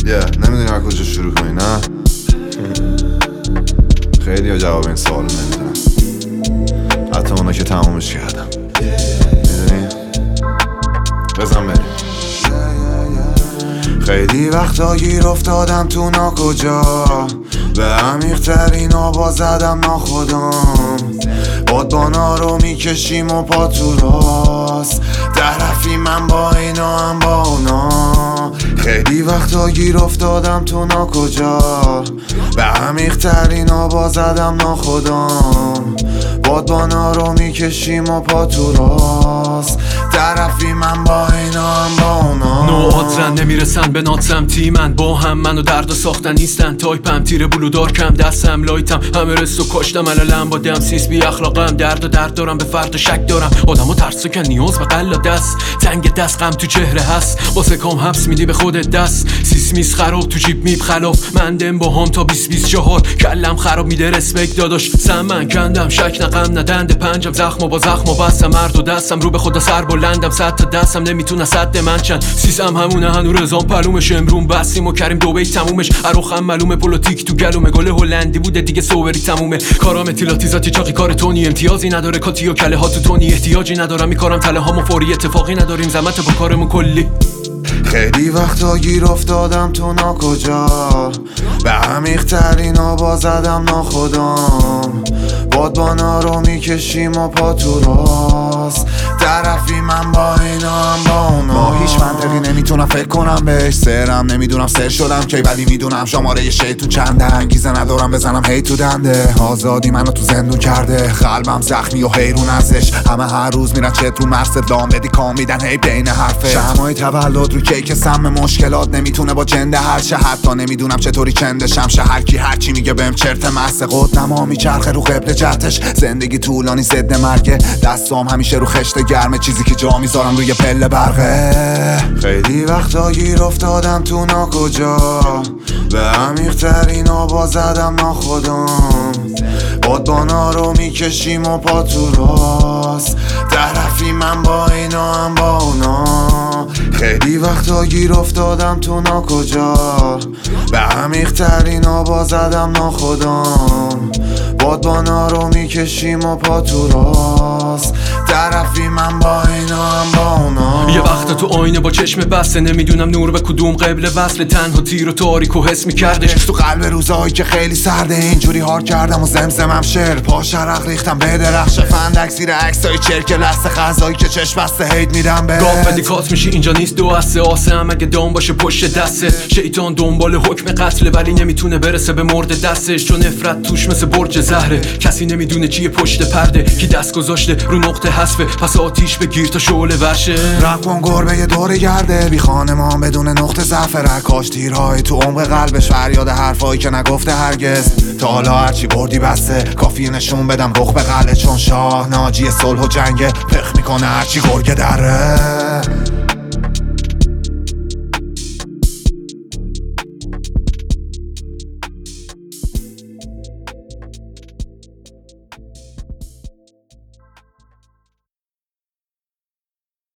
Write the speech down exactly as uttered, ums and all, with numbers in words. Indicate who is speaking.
Speaker 1: yeah, نمیدونی از کجا شروع کنی نه؟ خیلی ها جواب این سوالو نمیدونم، حتی اونا که تمومش کردم. میدونی؟ بزن بریم. خیلی وقتا گیر افتادم تو ناکجا، به عمیق ترین آبا زدم ناخودم. بادبانا رو میکشیم و پا تو راست، طرفی من با اینا هم با اونا. خیلی وقتا گیر افتادم تو ناکجا، به عمیق ترین آبا زدم ناخودم. بادبانا رو میکشیم و پا تو راست، طرفی من با اینا هم با اونا.
Speaker 2: نوعاترن نمیرسن به ناتسم تیمن، با هم منو درد و ساختن نیستن. تایپم تیر بلو دارکم دستم لایتم، همه رستو کاشتم علالم با دم سیس بی اخلاقم. درد و درد دارم به فرد و شک دارم، آدمو ترسکن نیاز به قلا دست. تنگ دست غم تو چهره هست، واسه کام حبس میدی به خودت دست. سیس میس خراب تو جیب میب خلاف، من دم با هم تا بیست بیست چهار. کلم خراب میده رسپکت داداش، سمن کندم شک نقم ندنده پنجم. زخم و با زخم و بستم مرد و دستم رو به خدا سر بلندم. صد تا دستم نمیتونه صد من چند. سیسم همونه هنو رزام پلومش، امرون بستیم و کریم دو بیت تمومش. اروخم معلومه پلوتیک تو گلومه، گل هلندی بوده دیگه سوبری تمومه. کارام اطلاعاتی چاقی کار تونی، امتیازی نداره کاتی و کله ها تو تونی. احتیاجی ندارم میکارم تله هامو فوری، اتفاقی نداریم زمت با کارمون کلی.
Speaker 1: خیلی وقتا گیر افتادم تو ناکجا، به عمیق ترین آبا زدم ناخودم. بادبانا رو میکشیم و پا تو راست، طرفی من با اینا هم با اونا. با هیچ منطقی نمیتونم فکر کنم بهش، سرم نمیدونم سر شدم کی، ولی میدونم شماره شیطون چنده. انگیزه ندارم بزنم هی تو دنده، آزادی منو تو زندون کرده. قلبم زخمی و حیرون ازش، همه هر روز میرن چت رو مرسد لام بدی کام میدن هی بین حرفه. شمعای تولد رو کیک سم مشکلات نمیتونه با جنده هر شه، حتی نمیدونم چطوری چندشم شه. هر کی هر چی میگه بهم چرت مست، قدما میچرخه رو قبل جهتش. زندگی طولانی ضد مرگه، دستام همیشه رو خشت گرمه. چیزی که جا میذارم روی پله برقه. خیلی وقتا گیر افتادم تو ناکجا، به عمیق ترین آبا زدم ناخودم. بادبانا رو میکشیم و پا تو راست، طرفی من با اینا هم با اونا. خیلی وقتا گیر افتادم تو ناکجا، به عمیق ترین آبا زدم ناخودم. بادبانا رو میکشیم و پا تو راست، طرفی من با اینا هم با اونا.
Speaker 2: یه وقت تو آینه با چشم بسته، نمیدونم نور به کدوم قبل وصل. تنها تیر و تاریک و حس میکردش
Speaker 1: تو قلب روزایی که خیلی سرده، اینجوری هار کردم و زمزمم شعر. پا شرق ریختم به درخش فندک زیر عکسای چرک لسته، غذایی که چشم بسته هید میدم به
Speaker 2: گاف بدیکات میشی اینجا نیست دو هسته. آسه هم اگه دام باشه پشت دسته، شیطان دنبال حکم قتله ولی نمیتونه برسه به مرد دستش. چون نفرت توش مثل برج زهره، کسی نمیدونه چیه پشت پرده. کی دست گذاشته رو نقطه حذفه، پس آتیش بگیر تا شعله ورشه.
Speaker 1: رقم گربه یه دور گرده، بی خانمان بدون نقطه ضعف. رکاش تیرهای تو عمق قلبش، فریاد حرفایی که نگفته هرگز. تا حالا هرچی بردی بسته، کافیه نشون بدم رخ به قلعه. چون شاه ناجی صلح و جنگه، پخ میکنه هرچی گرگه دره.